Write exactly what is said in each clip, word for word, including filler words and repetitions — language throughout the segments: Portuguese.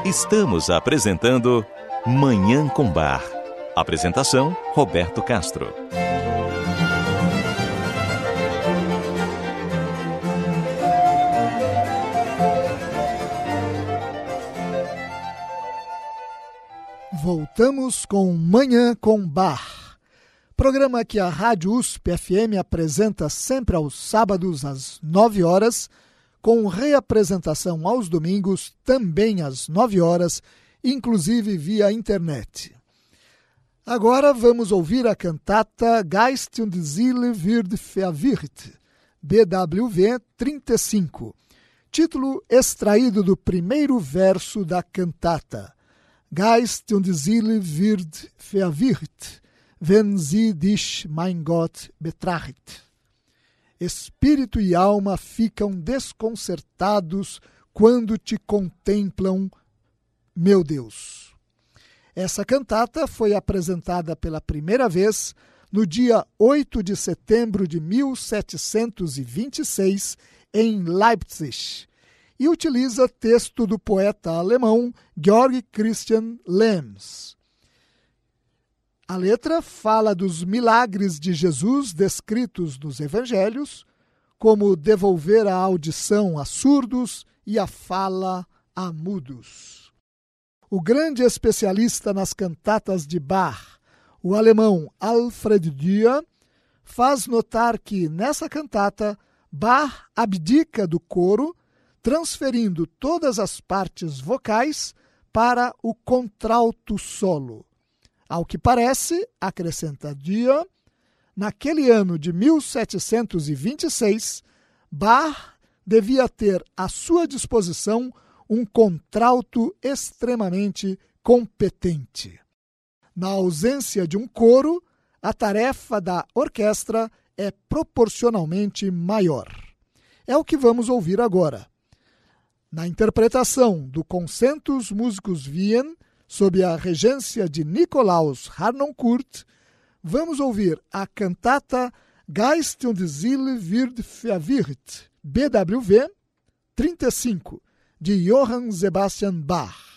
Estamos apresentando Manhã com Bar. Apresentação, Roberto Castro. Voltamos com Manhã com Bar, programa que a Rádio U S P F M apresenta sempre aos sábados às nove horas, com reapresentação aos domingos também às nove horas, inclusive via internet. Agora vamos ouvir a cantata Geist und Seele wird verwirrt, B W V trinta e cinco, título extraído do primeiro verso da cantata. Geist und Seele wird verwirrt, wenn sie dich, mein Gott, betracht. Espírito e alma ficam desconcertados quando te contemplam, meu Deus. Essa cantata foi apresentada pela primeira vez no dia oito de setembro de mil setecentos e vinte e seis em Leipzig e utiliza texto do poeta alemão Georg Christian Lehms. A letra fala dos milagres de Jesus descritos nos evangelhos, como devolver a audição a surdos e a fala a mudos. O grande especialista nas cantatas de Bach, o alemão Alfred Dürer, faz notar que nessa cantata Bach abdica do coro, transferindo todas as partes vocais para o contralto solo. Ao que parece, acrescenta Dürer, naquele ano de mil setecentos e vinte e seis, Bach devia ter à sua disposição um contralto extremamente competente. Na ausência de um coro, a tarefa da orquestra é proporcionalmente maior. É o que vamos ouvir agora. Na interpretação do Concentus Musicus Wien, sob a regência de Nikolaus Harnoncourt, vamos ouvir a cantata Geist und Seele wird verwirrt, B W V trinta e cinco, de Johann Sebastian Bach.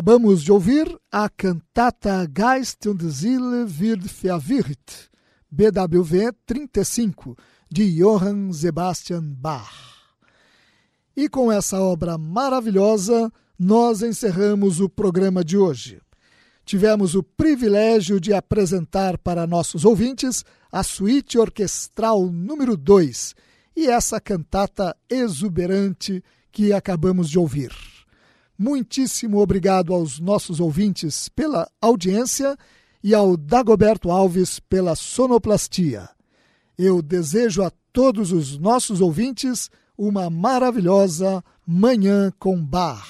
Acabamos de ouvir a cantata Geist und Seele wird verwirrt, B W V trinta e cinco, de Johann Sebastian Bach. E com essa obra maravilhosa, nós encerramos o programa de hoje. Tivemos o privilégio de apresentar para nossos ouvintes a suíte orquestral número dois e essa cantata exuberante que acabamos de ouvir. Muitíssimo obrigado aos nossos ouvintes pela audiência e ao Dagoberto Alves pela sonoplastia. Eu desejo a todos os nossos ouvintes uma maravilhosa Manhã com Bach.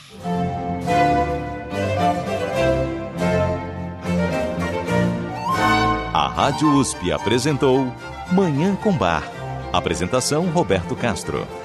A Rádio U S P apresentou Manhã com Bach. Apresentação Roberto Castro.